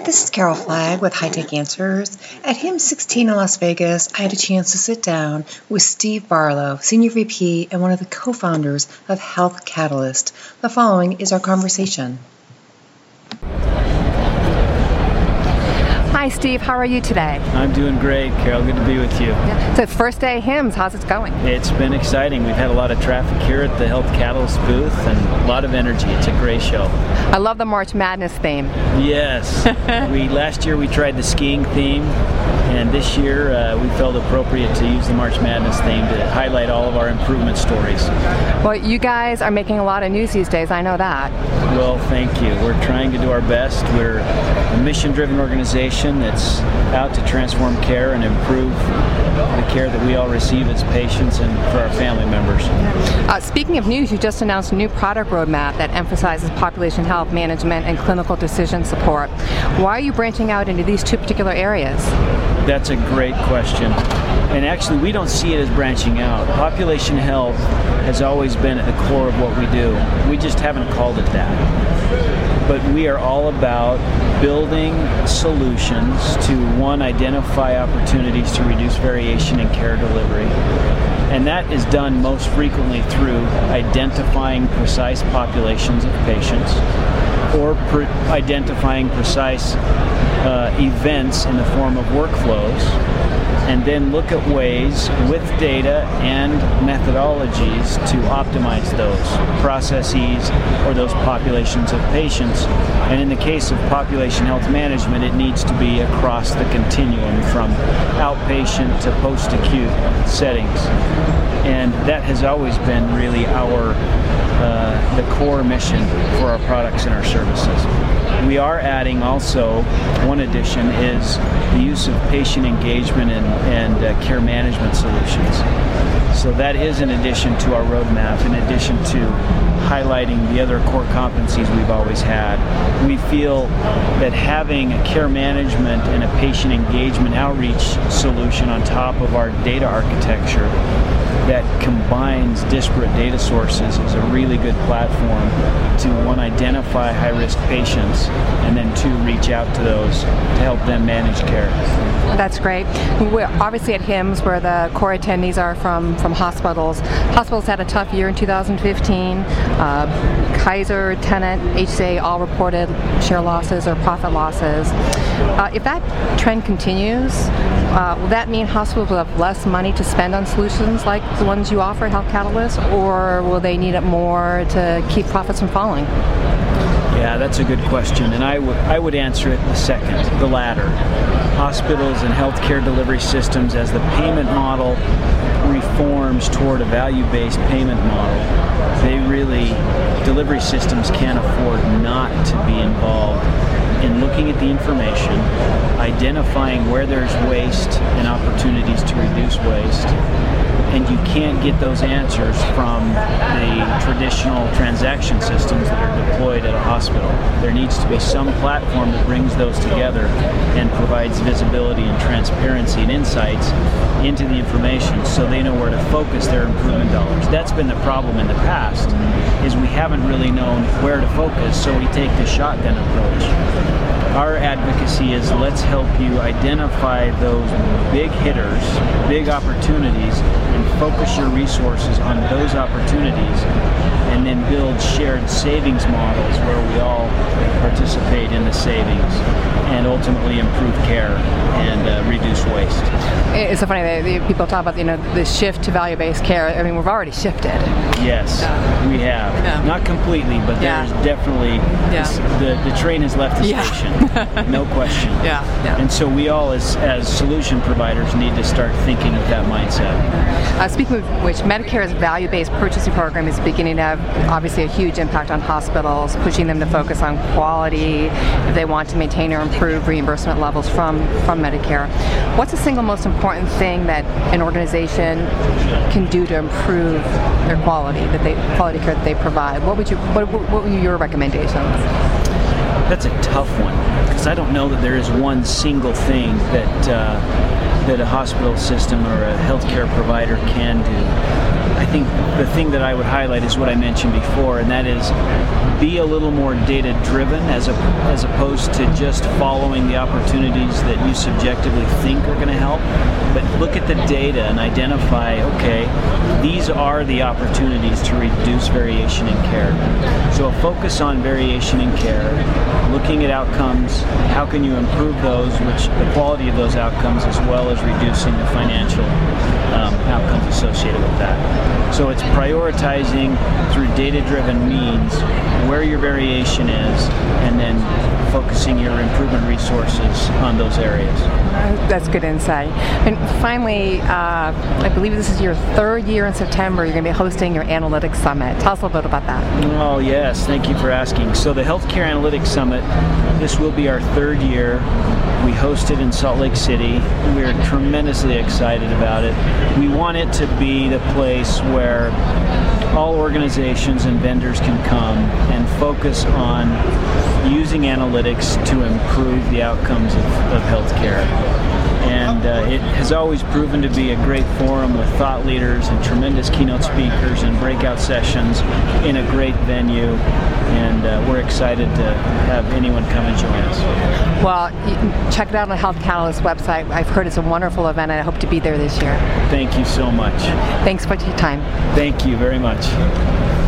This is Carol Flagg with High Tech Answers. At HIMSS 16 in Las Vegas, I had a chance to sit down with Steve Barlow, Senior VP and one of the co-founders of Health Catalyst. The following is our conversation. Hi, Steve. How are you today? I'm doing great, Carol. Good to be with you. Yeah. So, first day HIMSS. How's it going? It's been exciting. We've had a lot of traffic here at the Health Catalyst booth and a lot of energy. It's a great show. I love the March Madness theme. Yes. Last year we tried the skiing theme, and this year we felt appropriate to use the March Madness theme to highlight all of our improvement stories. Well, you guys are making a lot of news these days. I know that. Well, thank you. We're trying to do our best. We're a mission-driven organization that's out to transform care and improve the care that we all receive as patients and for our family members. Speaking of news, you just announced a new product roadmap that emphasizes population health management and clinical decision support. Why are you branching out into these two particular areas? That's a great question. And actually, we don't see it as branching out. Population health has always been at the core of what we do. We just haven't called it that. But we are all about building solutions to, one, identify opportunities to reduce variation in care delivery. And that is done most frequently through identifying precise populations of patients or identifying precise events in the form of workflows, and then look at ways with data and methodologies to optimize those processes or those populations of patients. And in the case of population health management, it needs to be across the continuum from outpatient to post-acute settings. And that has always been really the core mission for our products and our services. We are adding also, one addition is the use of patient engagement and care management solutions. So that is in addition to our roadmap, in addition to highlighting the other core competencies we've always had. We feel that having a care management and a patient engagement outreach solution on top of our data architecture that combines disparate data sources is a really good platform to, one, identify high-risk patients, and then two, reach out to those to help them manage care. That's great. We're obviously at HIMSS, where the core attendees are from hospitals. Hospitals had a tough year in 2015. Kaiser, Tenet, HCA all reported share losses or profit losses. If that trend continues, will that mean hospitals will have less money to spend on solutions like the ones you offer at Health Catalyst, or will they need it more to keep profits from falling? Yeah, that's a good question, and I would answer it the second, the latter. Hospitals and healthcare delivery systems, as the payment model reforms toward a value-based payment model, delivery systems can't afford not to be involved in looking at the information, identifying where there's waste and opportunities to reduce waste. And you can't get those answers from the traditional transaction systems that are deployed at a hospital. There needs to be some platform that brings those together and provides visibility and transparency and insights into the information so they know where to focus their improvement dollars. That's been the problem in the past, is we haven't really known where to focus, so we take the shotgun approach. Our advocacy is, let's help you identify those big hitters, big opportunities, and focus your resources on those opportunities, and then build shared savings models where we all participate in the savings and ultimately improve care and reduce waste. It's so funny that people talk about the shift to value-based care. I mean, we've already shifted. Yes, we have. Yeah. Not completely, but there's definitely the train has left the station. No question. Yeah. And so we all, as solution providers, need to start thinking of that mindset. Speaking of which, Medicare's value-based purchasing program is beginning to have obviously a huge impact on hospitals, pushing them to focus on quality if they want to maintain or improve reimbursement levels from Medicare. What's the single most important thing that an organization can do to improve their quality care that they provide? What were your recommendations? That's a tough one, because I don't know that there is one single thing that a hospital system or a healthcare provider can do. I think the thing that I would highlight is what I mentioned before, and that is be a little more data-driven as opposed to just following the opportunities that you subjectively think are going to help. But look at the data and identify, okay, these are the opportunities to reduce variation in care. So a focus on variation in care, looking at outcomes, how can you improve those, which the quality of those outcomes, as well as reducing the financial outcomes associated with that. So it's prioritizing through data-driven means where your variation is, and then focusing your improvement resources on those areas. That's good insight. And finally, I believe this is your third year in September. You're going to be hosting your Analytics Summit. Tell us a little bit about that. Oh, yes. Thank you for asking. So the Healthcare Analytics Summit, this will be our third year. We host it in Salt Lake City. We're tremendously excited about it. We want it to be the place where all organizations and vendors can come and focus on using analytics to improve the outcomes of healthcare. And it has always proven to be a great forum with thought leaders and tremendous keynote speakers and breakout sessions in a great venue. And we're excited to have anyone come and join us. Well, check it out on the Health Catalyst website. I've heard it's a wonderful event, and I hope to be there this year. Thank you so much. Thanks for your time. Thank you very much.